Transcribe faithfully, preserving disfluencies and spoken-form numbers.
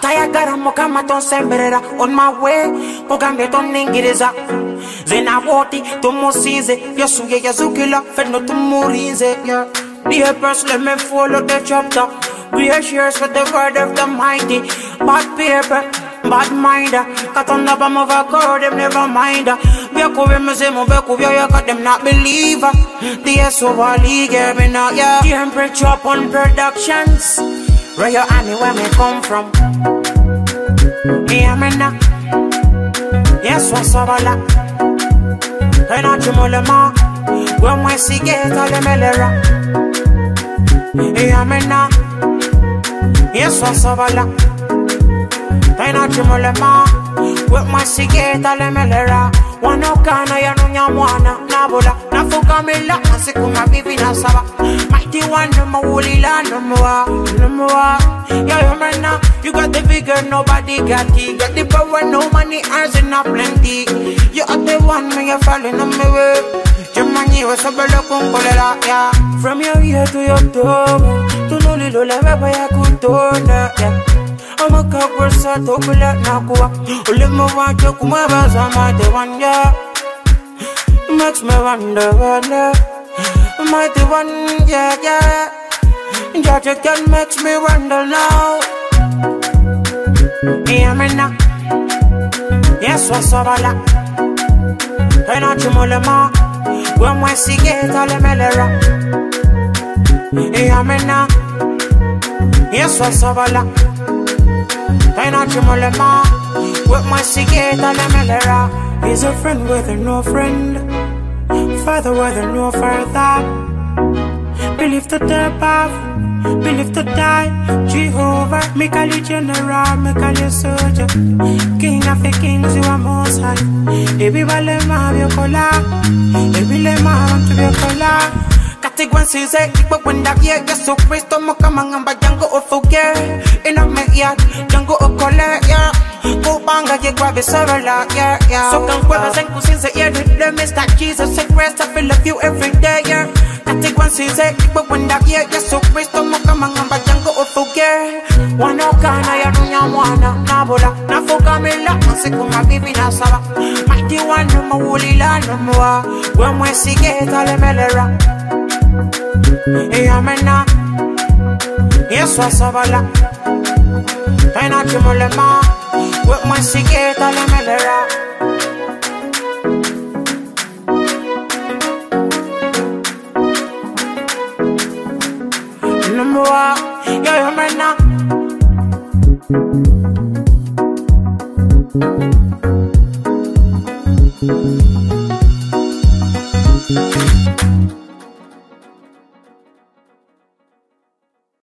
Tayagara mokama ton sembrera on my way Pogambe ton ningiriza Zena woti to mosize Yasuye yazukila feno to murize yeah. Dear person let me follow the chapter We are shares with the word of the mighty Bad paper, bad minder Cut on the bum of a cord, them never mind Beko we me say mo beko we ya got them not believer The S O V league me now yeah Temperature up on productions Where you and me where me come from Yeah me now Yes what's up a lot Hey not you mo le ma When we see get all the melera Yeah me now Yes what's up a lot Hey not you mo le ma When we see get all the melera Wano kana ya nunya mwana Nabola, nafuka mila Nasikuma bibi na saba Mighty one, number woolly land Number one, number one Yeah, you man now You got the figure, nobody got it Got the power, no money, earns enough plenty You are the one, when you're falling on my way Jumani was a bella kumpolela, yeah From your ear to your toe To no little level, I could turn, yeah I'm a cockroach, so to pull out Nakua. Let me watch you come over, I'm the one, yeah. Makes me wonder, wonder. I'm the one, yeah, yeah. Georgia can makes me wonder now. Yeah, me now. Yes, what's up, a lot. Hey, not you, Molema. When we see get all the melera. Yeah, me now. Yes, what's up, a lot. I not you molema With my cigarette and a melera He's a friend with a no friend Father with a no father Believe to the path Believe to die Jehovah Me call you general Me call you soldier King of the kings You are most high Ebi wale ma Bi okola Ebi le ma Want to be okola Katigwan size, but when that year gets so Christ, I'm a coming by Django or forget. In a me yard, Django or collect, yeah. Go banga, you grab a sorrow, yeah, yeah. So come grab a zenku since the year with them is that Jesus said rest. I feel love you every day, yeah. Katigwan size, but when that year gets so Christ, I'm a coming by Django or forget. One okana, ya nunya mwana, nabola, nafoka mela, ansikuma bibi na saba. Mighty one, no more woolly land, no more. When we see get all the melera. Yeah, me now. Yes, what's up, a lot. I not you, molema. With my cigarette, all the melera. Number one, yeah, you, me now.